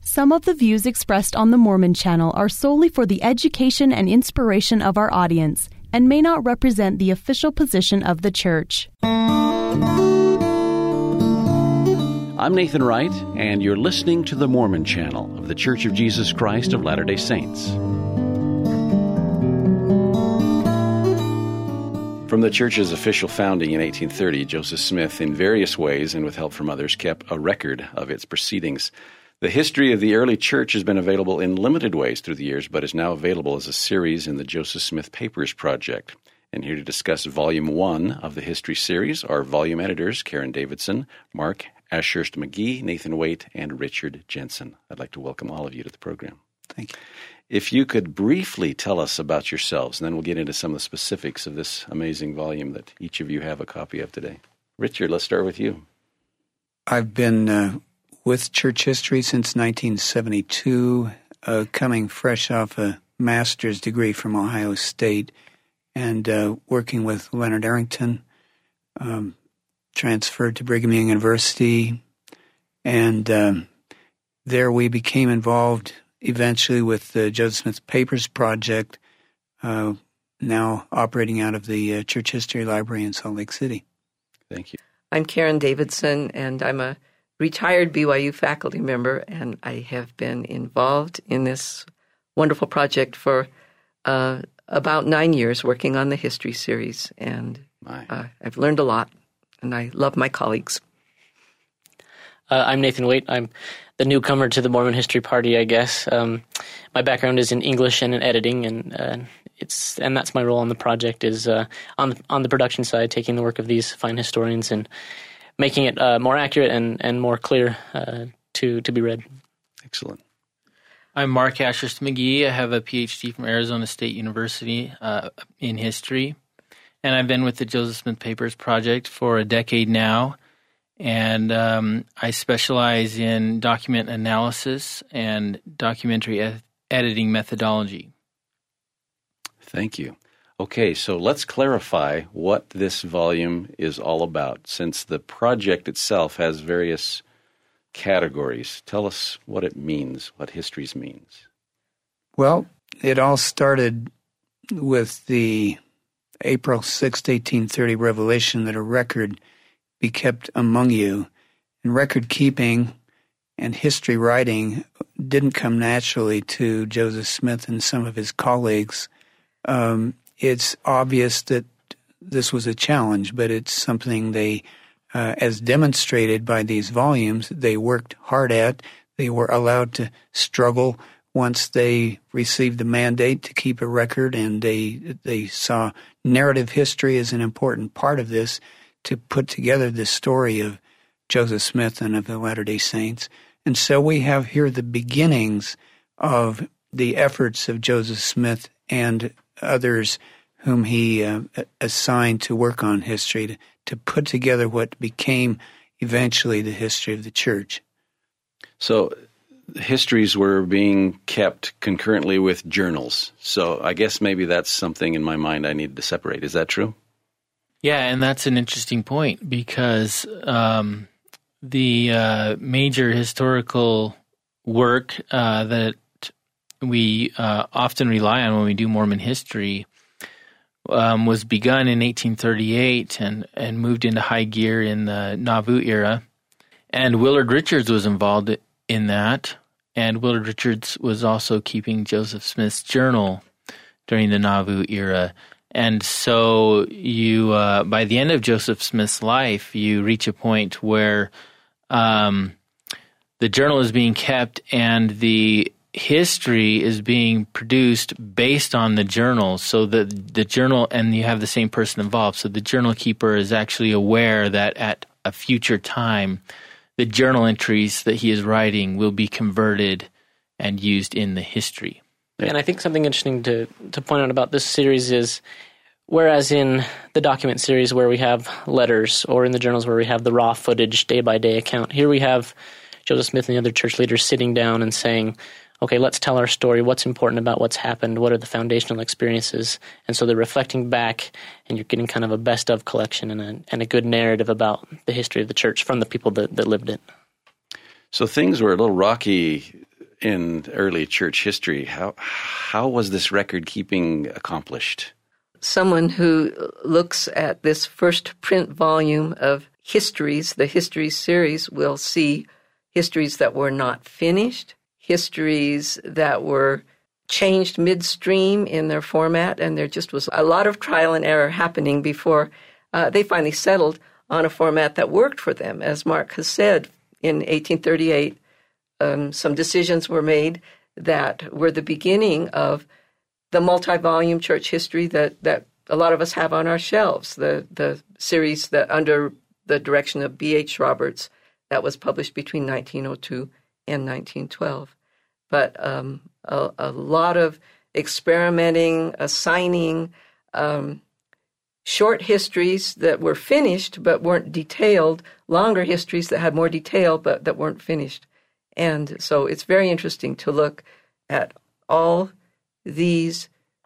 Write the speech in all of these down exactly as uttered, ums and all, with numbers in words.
Some of the views expressed on the Mormon Channel are solely for the education and inspiration of our audience and may not represent the official position of the Church. I'm Nathan Wright, and you're listening to the Mormon Channel of The Church of Jesus Christ of Latter-day Saints. From the Church's official founding in eighteen thirty, Joseph Smith, in various ways and with help from others, kept a record of its proceedings. The history of the early church has been available in limited ways through the years, but is now available as a series in the Joseph Smith Papers Project. And here to discuss Volume one of the History Series are volume editors Karen Davidson, Mark Ashurst McGee, Nathan Waite, and Richard Jensen. I'd like to welcome all of you to the program. Thank you. If you could briefly tell us about yourselves, and then we'll get into some of the specifics of this amazing volume that each of you have a copy of today. Richard, let's start with you. I've been uh, with church history since nineteen seventy-two, uh, coming fresh off a master's degree from Ohio State, and uh, working with Leonard Arrington, um, transferred to Brigham Young University, and um, there we became involved eventually with the Joseph Smith Papers Project, uh, now operating out of the uh, Church History Library in Salt Lake City. Thank you. I'm Karen Davidson, and I'm a retired B Y U faculty member, and I have been involved in this wonderful project for uh, about nine years, working on the history series, and uh, I've learned a lot, and I love my colleagues. Uh, I'm Nathan Waite. I'm the newcomer to the Mormon History Party, I guess. Um, my background is in English and in editing, and uh, it's and that's my role on the project is uh, on the, on the production side, taking the work of these fine historians and making it uh, more accurate and, and more clear uh, to to be read. Excellent. I'm Mark Ashurst McGee. I have a P H D from Arizona State University uh, in history, and I've been with the Joseph Smith Papers Project for a decade now. And um, I specialize in document analysis and documentary ed- editing methodology. Thank you. Okay, so let's clarify what this volume is all about, since the project itself has various categories. Tell us what it means, what histories means. Well, it all started with the April sixth, eighteen thirty revelation that a record be kept among you. And record keeping and history writing didn't come naturally to Joseph Smith and some of his colleagues. Um, it's obvious that this was a challenge, but it's something they, uh, as demonstrated by these volumes, they worked hard at. They were allowed to struggle once they received the mandate to keep a record, and they they saw narrative history as an important part of this, to put together the story of Joseph Smith and of the Latter-day Saints. And so we have here the beginnings of the efforts of Joseph Smith and others whom he uh, assigned to work on history, to, to put together what became eventually the history of the church. So histories were being kept concurrently with journals. So I guess maybe that's something in my mind I needed to separate. Is that true? Yeah, and that's an interesting point because um, the uh, major historical work uh, that we uh, often rely on when we do Mormon history um, was begun in eighteen thirty-eight and, and moved into high gear in the Nauvoo era. And Willard Richards was involved in that, and Willard Richards was also keeping Joseph Smith's journal during the Nauvoo era. And so you, uh, by the end of Joseph Smith's life, you reach a point where um, the journal is being kept and the history is being produced based on the journal. So the the journal, and you have the same person involved. So the journal keeper is actually aware that at a future time, the journal entries that he is writing will be converted and used in the history. And I think something interesting to, to point out about this series is, whereas in the document series where we have letters, or in the journals where we have the raw footage, day-by-day account, here we have Joseph Smith and the other church leaders sitting down and saying, okay, let's tell our story. What's important about what's happened? What are the foundational experiences? And so they're reflecting back, and you're getting kind of a best-of collection and a, and a good narrative about the history of the church from the people that, that lived it. So things were a little rocky in early church history. How how was this record keeping accomplished? Someone who looks at this first print volume of histories, the History series, will see histories that were not finished, histories that were changed midstream in their format, and there just was a lot of trial and error happening before uh, they finally settled on a format that worked for them. As Mark has said, in eighteen thirty-eight, um, some decisions were made that were the beginning of the multi-volume church history that, that a lot of us have on our shelves, the, the series that under the direction of B H Roberts that was published between nineteen oh two and nineteen twelve. But um, a, a lot of experimenting, assigning um, short histories that were finished but weren't detailed, longer histories that had more detail but that weren't finished. And so it's very interesting to look at all these,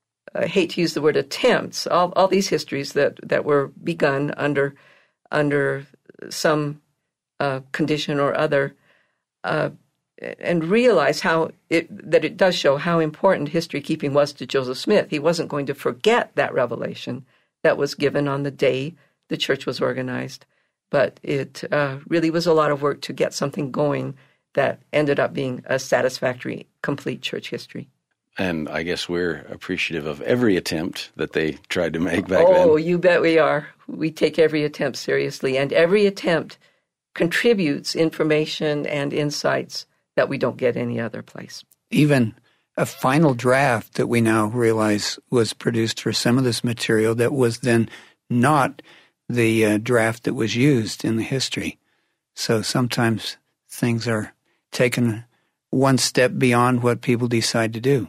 I hate to use the word attempts, all, all these histories that, that were begun under under some uh, condition or other, uh, and realize how it that it does show how important history keeping was to Joseph Smith. He wasn't going to forget that revelation that was given on the day the church was organized, but it uh, really was a lot of work to get something going that ended up being a satisfactory, complete church history. And I guess we're appreciative of every attempt that they tried to make back oh, then. Oh, you bet we are. We take every attempt seriously, and every attempt contributes information and insights that we don't get any other place. Even a final draft that we now realize was produced for some of this material that was then not the uh, draft that was used in the history. So sometimes things are taken one step beyond what people decide to do.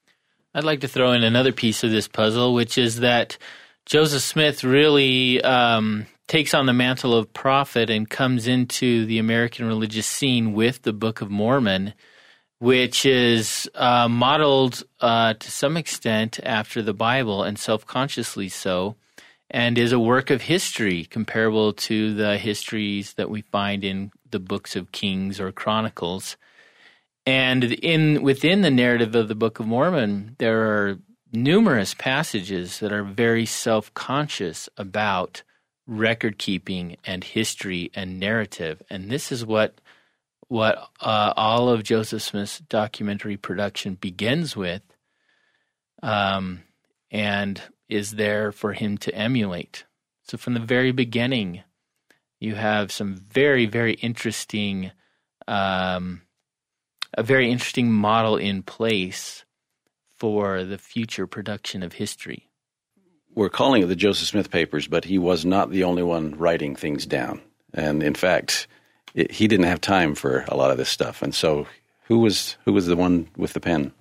I'd like to throw in another piece of this puzzle, which is that Joseph Smith really um, takes on the mantle of prophet and comes into the American religious scene with the Book of Mormon, which is uh, modeled uh, to some extent after the Bible, and self-consciously so, and is a work of history comparable to the histories that we find in the books of Kings or Chronicles. And in within the narrative of the Book of Mormon, there are numerous passages that are very self-conscious about record-keeping and history and narrative. And this is what what uh, all of Joseph Smith's documentary production begins with, um, and is there for him to emulate. So from the very beginning, you have some very, very interesting um a very interesting model in place for the future production of history. We're calling it the Joseph Smith Papers, but he was not the only one writing things down. And in fact, it, he didn't have time for a lot of this stuff. And so who was who was the one with the pen?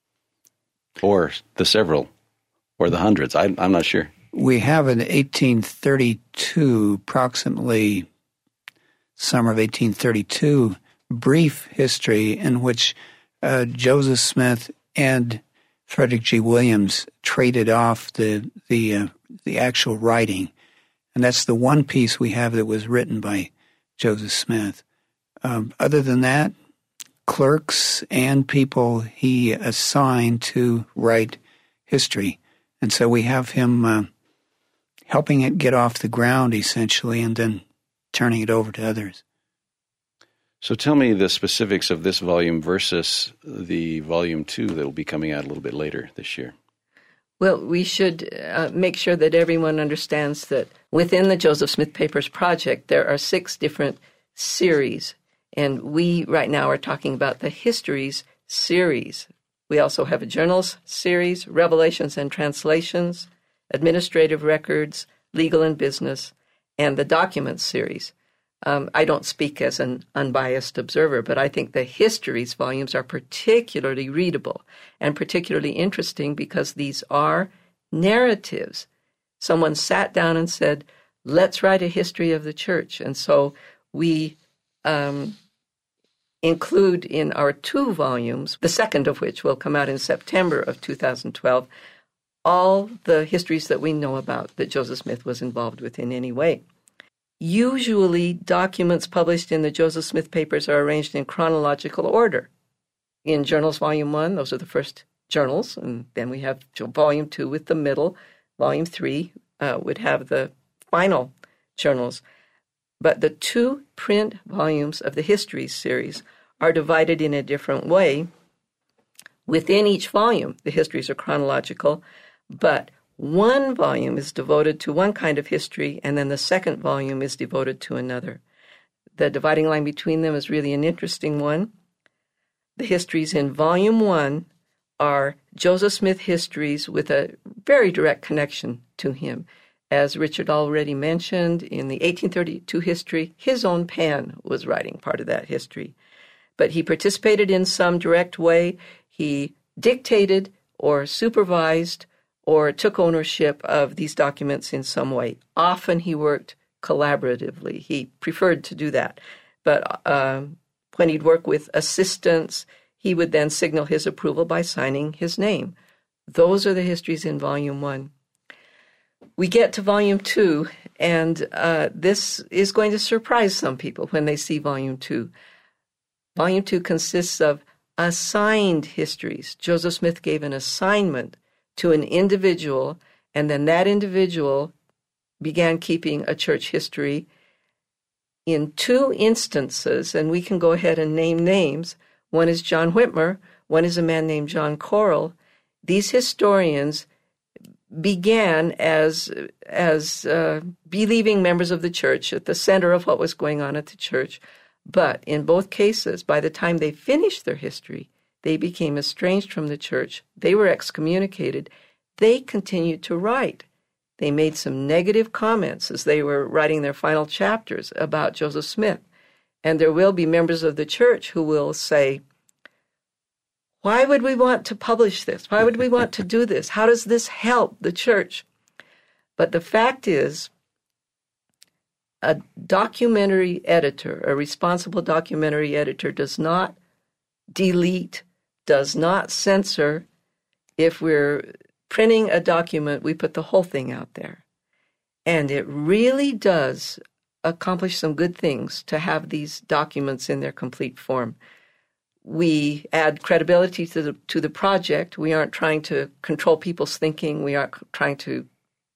Or the several? Or the hundreds? I, I'm not sure. We have in eighteen thirty-two, approximately summer of eighteen thirty-two, brief history in which uh, Joseph Smith and Frederick G. Williams traded off the the uh, the actual writing, and that's the one piece we have that was written by Joseph Smith. Um, other than that, clerks and people he assigned to write history, and so we have him uh, helping it get off the ground essentially, and then turning it over to others. So tell me the specifics of this volume versus the volume two that will be coming out a little bit later this year. Well, we should uh, make sure that everyone understands that within the Joseph Smith Papers project, there are six different series. And we right now are talking about the Histories series. We also have a Journals series, Revelations and Translations, Administrative Records, Legal and Business, and the Documents series. Um, I don't speak as an unbiased observer, but I think the Histories volumes are particularly readable and particularly interesting because these are narratives. Someone sat down and said, let's write a history of the church. And so we um, include in our two volumes, the second of which will come out in September of two thousand twelve, all the histories that we know about that Joseph Smith was involved with in any way. Usually, documents published in the Joseph Smith Papers are arranged in chronological order. in Journals Volume one. Those are the first journals. And then we have Volume two with the middle. Volume three uh, would have the final journals. But the two print volumes of the Histories series are divided in a different way. Within each volume, the histories are chronological, but one volume is devoted to one kind of history, and then the second volume is devoted to another. The dividing line between them is really an interesting one. The histories in Volume one are Joseph Smith histories with a very direct connection to him. As Richard already mentioned, in the eighteen thirty-two history, his own pen was writing part of that history. But he participated in some direct way. He dictated or supervised or took ownership of these documents in some way. Often he worked collaboratively. He preferred to do that. But uh, when he'd work with assistants, he would then signal his approval by signing his name. Those are the histories in Volume one. We get to Volume two, and uh, this is going to surprise some people when they see Volume two. Volume two consists of assigned histories. Joseph Smith gave an assignment to an individual, and then that individual began keeping a church history. In two instances, and we can go ahead and name names, one is John Whitmer, one is a man named John Corrill. These historians began as as uh, believing members of the church at the center of what was going on at the church. But in both cases, by the time they finished their history, they became estranged from the church. They were excommunicated. They continued to write. They made some negative comments as they were writing their final chapters about Joseph Smith. And there will be members of the church who will say, why would we want to publish this? Why would we want to do this? How does this help the church? But the fact is, a documentary editor, a responsible documentary editor, does not delete, does not censor. If we're printing a document, we put the whole thing out there. And it really does accomplish some good things to have these documents in their complete form. We add credibility to the to the project. We aren't trying to control people's thinking. We aren't trying to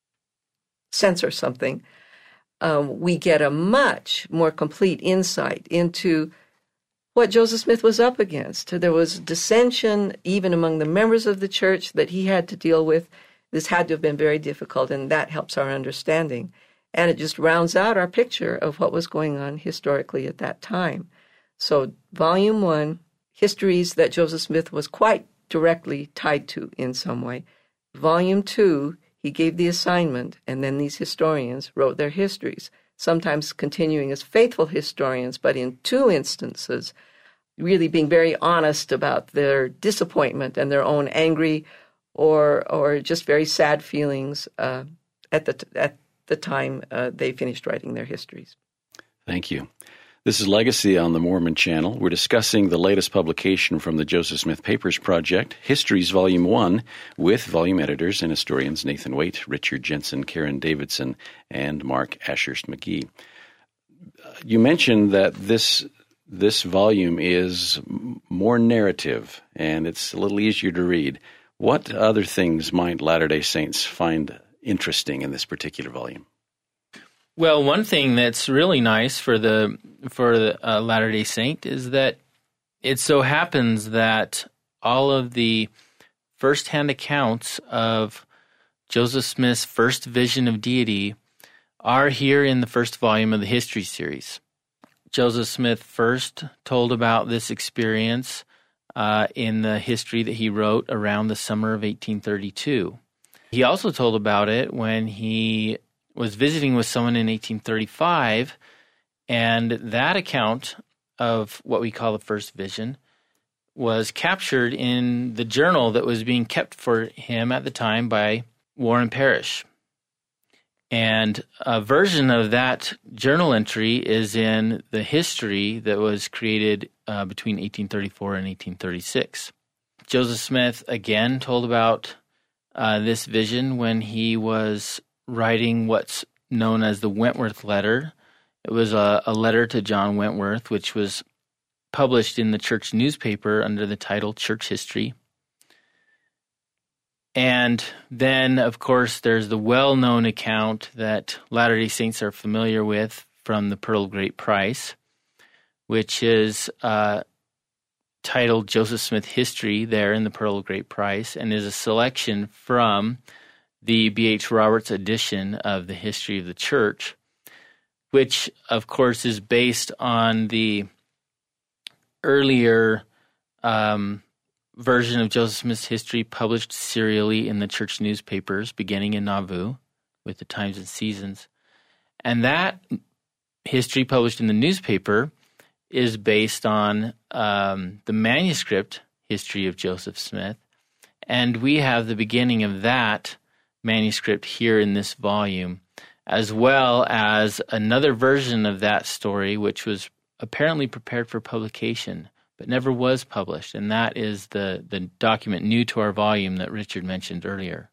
censor something. Um, we get a much more complete insight into what Joseph Smith was up against. There was dissension even among the members of the church that he had to deal with. This had to have been very difficult, and that helps our understanding. And it just rounds out our picture of what was going on historically at that time. So Volume one, histories that Joseph Smith was quite directly tied to in some way. Volume two, he gave the assignment, and then these historians wrote their histories, sometimes continuing as faithful historians, but in two instances, really being very honest about their disappointment and their own angry or or just very sad feelings uh, at the at the time uh, they finished writing their histories. Thank you. This is Legacy on the Mormon Channel. We're discussing the latest publication from the Joseph Smith Papers Project, Histories Volume one, with volume editors and historians Nathan Waite, Richard Jensen, Karen Davidson, and Mark Ashurst McGee. You mentioned that this this volume is more narrative, and it's a little easier to read. What other things might Latter-day Saints find interesting in this particular volume? Well, one thing that's really nice for the for the uh, Latter-day Saint is that it so happens that all of the first-hand accounts of Joseph Smith's first vision of deity are here in the first volume of the History series. Joseph Smith first told about this experience uh, in the history that he wrote around the summer of eighteen thirty-two. He also told about it when he was visiting with someone in eighteen thirty-five, and that account of what we call the first vision was captured in the journal that was being kept for him at the time by Warren Parrish. And a version of that journal entry is in the history that was created uh, between eighteen thirty-four and eighteen thirty-six. Joseph Smith again told about uh, this vision when he was writing what's known as the Wentworth letter. It was a, a letter to John Wentworth, which was published in the church newspaper under the title Church History. And then, of course, there's the well-known account that Latter-day Saints are familiar with from the Pearl of Great Price, which is uh, titled Joseph Smith History there in the Pearl of Great Price, and is a selection from the B H Roberts edition of the History of the Church, which, of course, is based on the earlier um, version of Joseph Smith's history published serially in the church newspapers beginning in Nauvoo with the Times and Seasons. And that history published in the newspaper is based on um, the manuscript history of Joseph Smith. And we have the beginning of that manuscript here in this volume, as well as another version of that story, which was apparently prepared for publication, but never was published, and that is the, the document new to our volume that Richard mentioned earlier.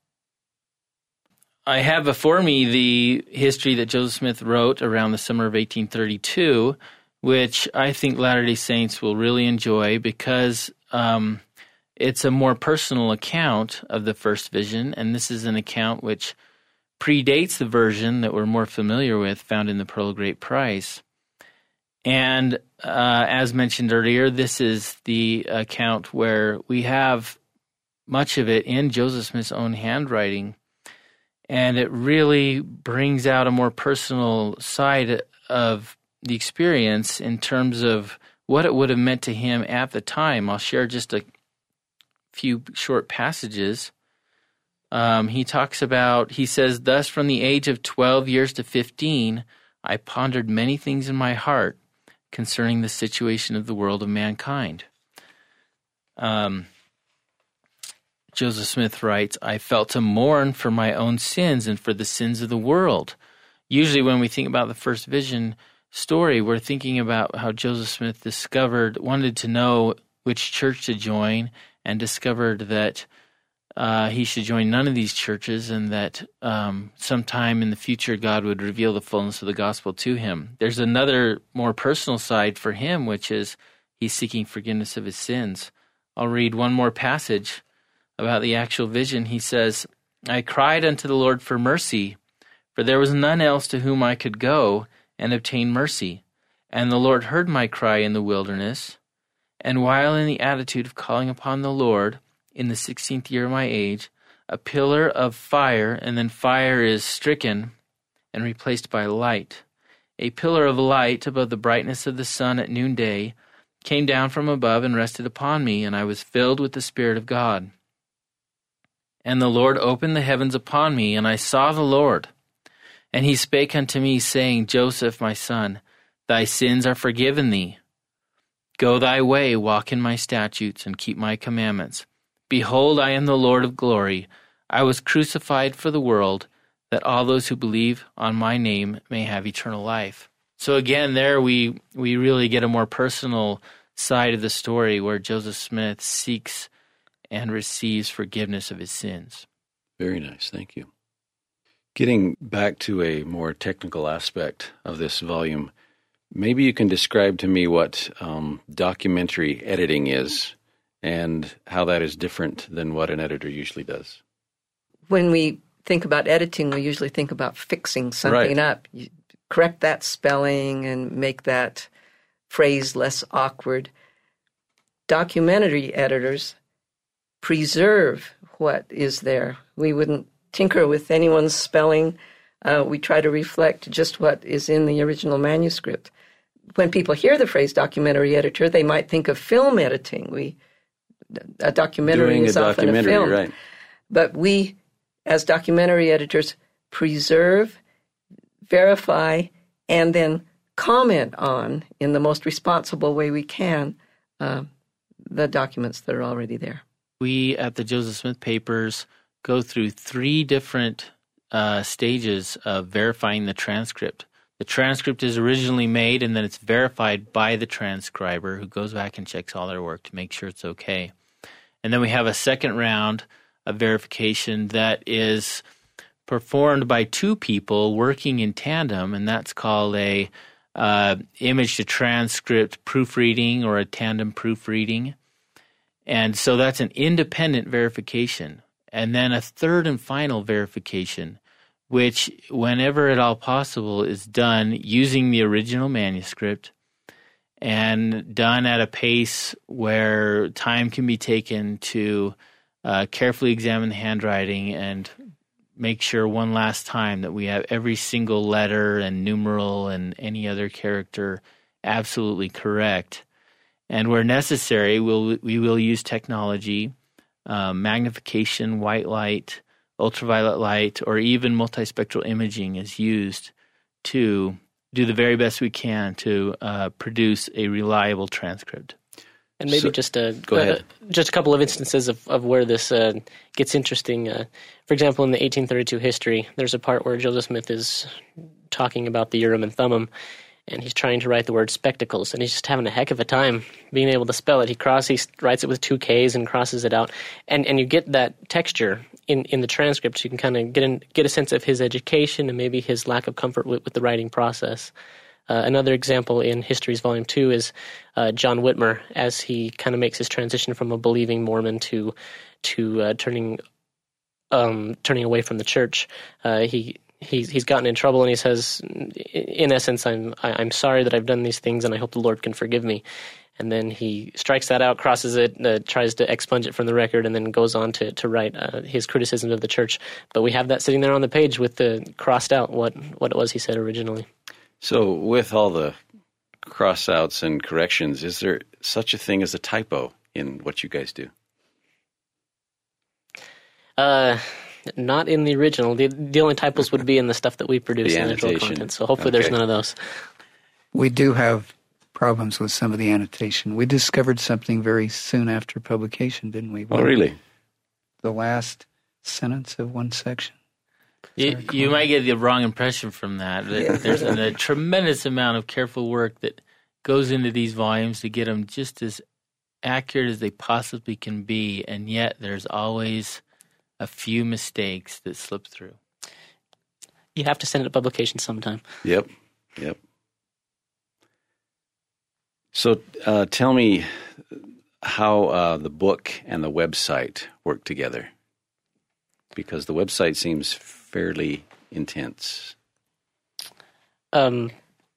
I have before me the history that Joseph Smith wrote around the summer of eighteen thirty-two, which I think Latter-day Saints will really enjoy because um, it's a more personal account of the first vision, and this is an account which predates the version that we're more familiar with found in the Pearl of Great Price. And uh, as mentioned earlier, this is the account where we have much of it in Joseph Smith's own handwriting, and it really brings out a more personal side of the experience in terms of what it would have meant to him at the time. I'll share just a few short passages. Um, he talks about, he says, "Thus from the age of twelve years to fifteen, I pondered many things in my heart concerning the situation of the world of mankind." Um, Joseph Smith writes, "I felt to mourn for my own sins and for the sins of the world." Usually when we think about the first vision story, we're thinking about how Joseph Smith discovered, wanted to know which church to join, and discovered that uh, he should join none of these churches, and that um, sometime in the future God would reveal the fullness of the gospel to him. There's another more personal side for him, which is he's seeking forgiveness of his sins. I'll read one more passage about the actual vision. He says, "I cried unto the Lord for mercy, for there was none else to whom I could go and obtain mercy. And the Lord heard my cry in the wilderness. And while in the attitude of calling upon the Lord, in the sixteenth year of my age, a pillar of fire," and then fire is stricken and replaced by light. "A pillar of light above the brightness of the sun at noonday came down from above and rested upon me, and I was filled with the Spirit of God. And the Lord opened the heavens upon me, and I saw the Lord. And he spake unto me, saying, Joseph, my son, thy sins are forgiven thee. Go thy way, walk in my statutes, and keep my commandments. Behold, I am the Lord of glory. I was crucified for the world, that all those who believe on my name may have eternal life." So again, there we we really get a more personal side of the story where Joseph Smith seeks and receives forgiveness of his sins. Very nice. Thank you. Getting back to a more technical aspect of this volume, maybe you can describe to me what um, documentary editing is and how that is different than what an editor usually does. When we think about editing, we usually think about fixing something Right. up. You correct that spelling and make that phrase less awkward. Documentary editors preserve what is there. We wouldn't tinker with anyone's spelling. Uh, we try to reflect just what is in the original manuscript. When people hear the phrase documentary editor, they might think of film editing. We a documentary Doing is a often a documentary, film. right. But we, as documentary editors, preserve, verify, and then comment on, in the most responsible way we can, uh, the documents that are already there. We at the Joseph Smith Papers go through three different uh, stages of verifying the transcript. The transcript is originally made, and then it's verified by the transcriber, who goes back and checks all their work to make sure it's okay. And then we have a second round of verification that is performed by two people working in tandem, and that's called a uh, image to transcript proofreading or a tandem proofreading. And so that's an independent verification. And then a third and final verification, which, whenever at all possible, is done using the original manuscript and done at a pace where time can be taken to uh, carefully examine the handwriting and make sure one last time that we have every single letter and numeral and any other character absolutely correct. And where necessary, we'll, we will use technology, uh, magnification, white light, ultraviolet light, or even multispectral imaging is used to do the very best we can to uh, produce a reliable transcript. And maybe So- just a go ahead. uh, just a couple of instances of, of where this uh, gets interesting. Uh, for example, in the eighteen thirty-two history, there's a part where Joseph Smith is talking about the Urim and Thummim, and he's trying to write the word spectacles, and he's just having a heck of a time being able to spell it. He cross he writes it with two K's and crosses it out, and and you get that texture in, in the transcript. You can kind of get in, get a sense of his education and maybe his lack of comfort with, with the writing process. Uh, another example in Histories Volume two is uh, John Whitmer, as he kind of makes his transition from a believing Mormon to to uh, turning um, turning away from the church. Uh, he he's he's gotten in trouble, and he says, in essence, I'm I, I'm sorry that I've done these things, and I hope the Lord can forgive me. And then he strikes that out, crosses it, uh, tries to expunge it from the record, and then goes on to to write uh, his criticism of the church. But we have that sitting there on the page with the crossed out what what it was he said originally. So with all the cross-outs and corrections, is there such a thing as a typo in what you guys do? Uh, not in the original. The, the only typos would be in the stuff that we produce The in the actual annotation. content. So hopefully there's Okay. none of those. We do have problems with some of the annotation. We discovered something very soon after publication, didn't we? Oh, really? The last sentence of one section. You, you might get the wrong impression from that. that There's a, a tremendous amount of careful work that goes into these volumes to get them just as accurate as they possibly can be, and yet there's always a few mistakes that slip through. You have to send it to publication sometime. Yep, yep. So uh, tell me how uh, the book and the website work together, because the website seems fairly intense. Um,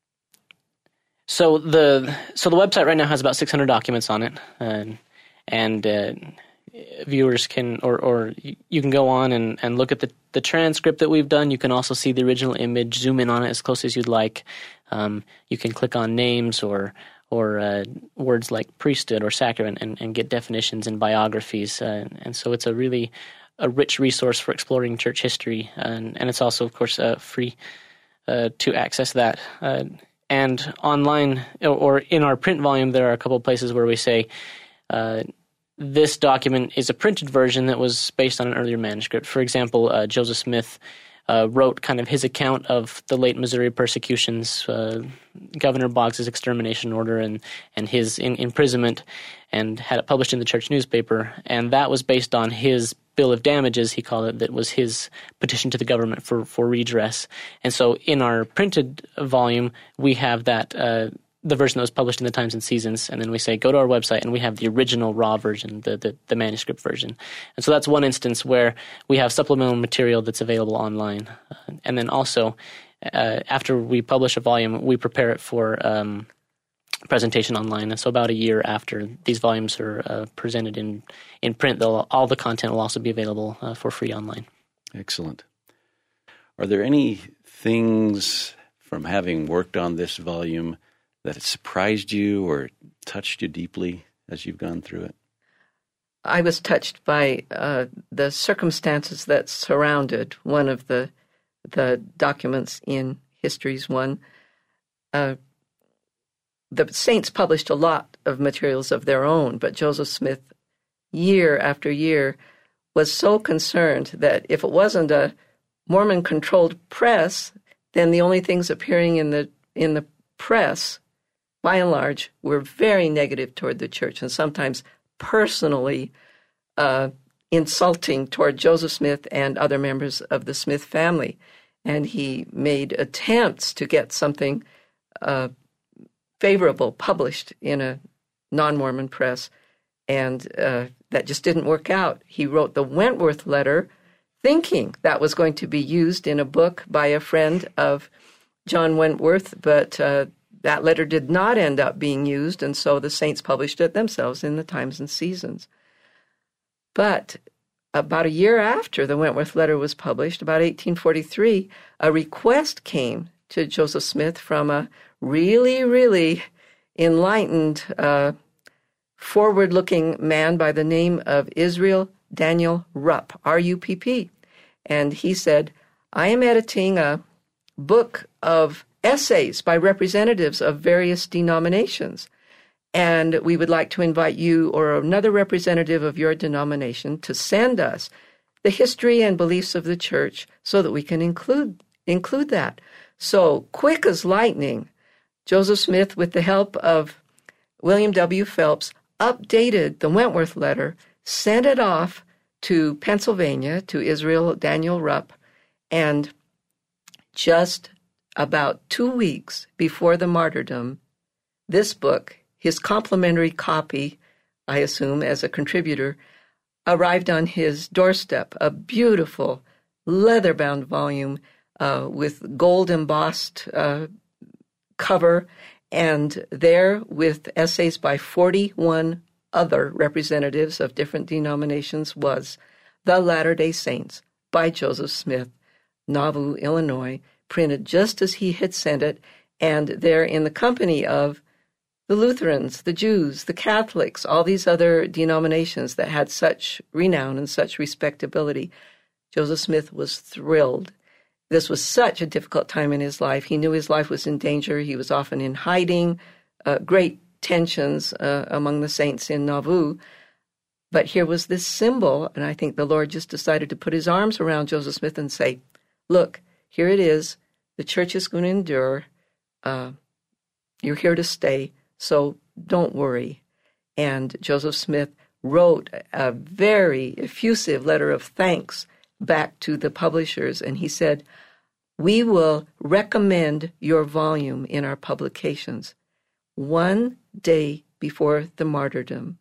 so the so the website right now has about six hundred documents on it, and and uh, viewers can or or you can go on and, and look at the, the transcript that we've done. You can also see the original image, zoom in on it as close as you'd like. Um, you can click on names or or uh, words like priesthood or sacrament and, and get definitions and biographies, uh, and so it's a really a rich resource for exploring church history, and, and it's also, of course, uh, free uh, to access that. Uh, and online, or, or in our print volume, there are a couple of places where we say uh, this document is a printed version that was based on an earlier manuscript. For example, uh, Joseph Smith uh, wrote kind of his account of the late Missouri persecutions, uh, Governor Boggs's extermination order, and, and his in, imprisonment, and had it published in the church newspaper. And that was based on his bill of damages, he called it, that was his petition to the government for, for redress. And so in our printed volume, we have that uh, the version that was published in the Times and Seasons, and then we say, go to our website, and we have the original raw version, the, the, the manuscript version. And so that's one instance where we have supplemental material that's available online. Uh, and then also, uh, after we publish a volume, we prepare it for um, presentation online. And so about a year after these volumes are uh, presented in, in print, they'll, all the content will also be available uh, for free online. Excellent. Are there any things from having worked on this volume that it surprised you or touched you deeply as you've gone through it? I was touched by uh, the circumstances that surrounded one of the the documents in Histories One. Uh, the saints published a lot of materials of their own, but Joseph Smith, year after year, was so concerned that if it wasn't a Mormon-controlled press, then the only things appearing in the in the press, by and large, were very negative toward the church, and sometimes personally uh, insulting toward Joseph Smith and other members of the Smith family. And he made attempts to get something uh, favorable, published in a non-Mormon press, and uh, that just didn't work out. He wrote the Wentworth letter thinking that was going to be used in a book by a friend of John Wentworth, but uh, that letter did not end up being used, and so the Saints published it themselves in the Times and Seasons. But about a year after the Wentworth letter was published, about eighteen forty-three, a request came to Joseph Smith from a really, really enlightened, uh, forward-looking man by the name of Israel Daniel Rupp, R U P P. And he said, I am editing a book of essays by representatives of various denominations, and we would like to invite you or another representative of your denomination to send us the history and beliefs of the church so that we can include include that. So, quick as lightning, Joseph Smith, with the help of William W. Phelps, updated the Wentworth letter, sent it off to Pennsylvania, to Israel Daniel Rupp, and just about two weeks before the martyrdom, this book, his complimentary copy, I assume, as a contributor, arrived on his doorstep, a beautiful leather-bound volume uh, with gold-embossed uh, cover, and there, with essays by forty-one other representatives of different denominations, was The Latter-day Saints by Joseph Smith, Nauvoo, Illinois, printed just as he had sent it, and there in the company of the Lutherans, the Jews, the Catholics, all these other denominations that had such renown and such respectability. Joseph Smith was thrilled. This was such a difficult time in his life. He knew his life was in danger. He was often in hiding, uh, great tensions uh, among the saints in Nauvoo. But here was this symbol, and I think the Lord just decided to put his arms around Joseph Smith and say, look, here it is. The church is going to endure. Uh, you're here to stay, so don't worry. And Joseph Smith wrote a very effusive letter of thanks back to the publishers, and he said, we will recommend your volume in our publications. One day before the martyrdom,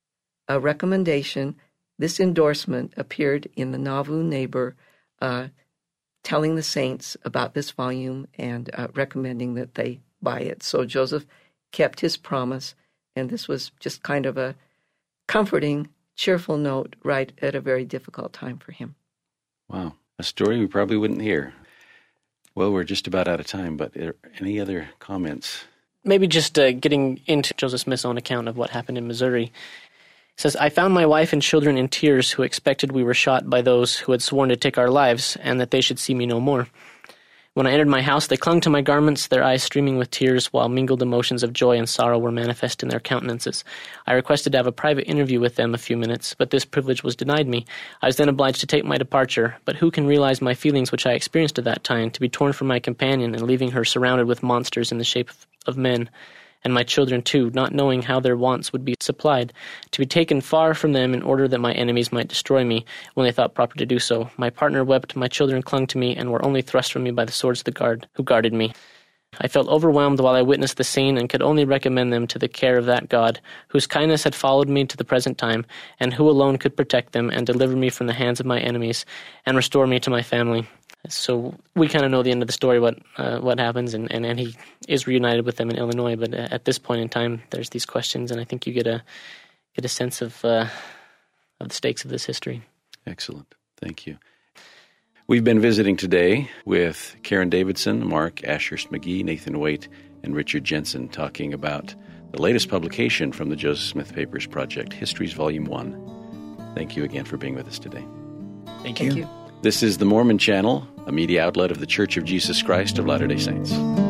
a recommendation, this endorsement appeared in the Nauvoo Neighbor, uh, telling the saints about this volume and uh, recommending that they buy it. So Joseph kept his promise, and this was just kind of a comforting, cheerful note right at a very difficult time for him. Wow, a story we probably wouldn't hear. Well, we're just about out of time, but are any other comments? Maybe just uh, getting into Joseph Smith's own account of what happened in Missouri. It says, I found my wife and children in tears who expected we were shot by those who had sworn to take our lives and that they should see me no more. When I entered my house, they clung to my garments, their eyes streaming with tears, while mingled emotions of joy and sorrow were manifest in their countenances. I requested to have a private interview with them a few minutes, but this privilege was denied me. I was then obliged to take my departure, but who can realize my feelings which I experienced at that time, to be torn from my companion and leaving her surrounded with monsters in the shape of, of men, and my children too, not knowing how their wants would be supplied, to be taken far from them in order that my enemies might destroy me when they thought proper to do so. My partner wept, my children clung to me, and were only thrust from me by the swords of the guard who guarded me. I felt overwhelmed while I witnessed the scene, and could only recommend them to the care of that God, whose kindness had followed me to the present time, and who alone could protect them and deliver me from the hands of my enemies, and restore me to my family. So we kind of know the end of the story, what uh, what happens, and, and, and he is reunited with them in Illinois. But at this point in time, there's these questions, and I think you get a get a sense of uh, of the stakes of this history. Excellent, thank you. We've been visiting today with Karen Davidson, Mark Ashurst McGee, Nathan Waite, and Richard Jensen, talking about the latest publication from the Joseph Smith Papers Project, Histories Volume One. Thank you again for being with us today. Thank you. Thank you. This is the Mormon Channel, a media outlet of The Church of Jesus Christ of Latter-day Saints.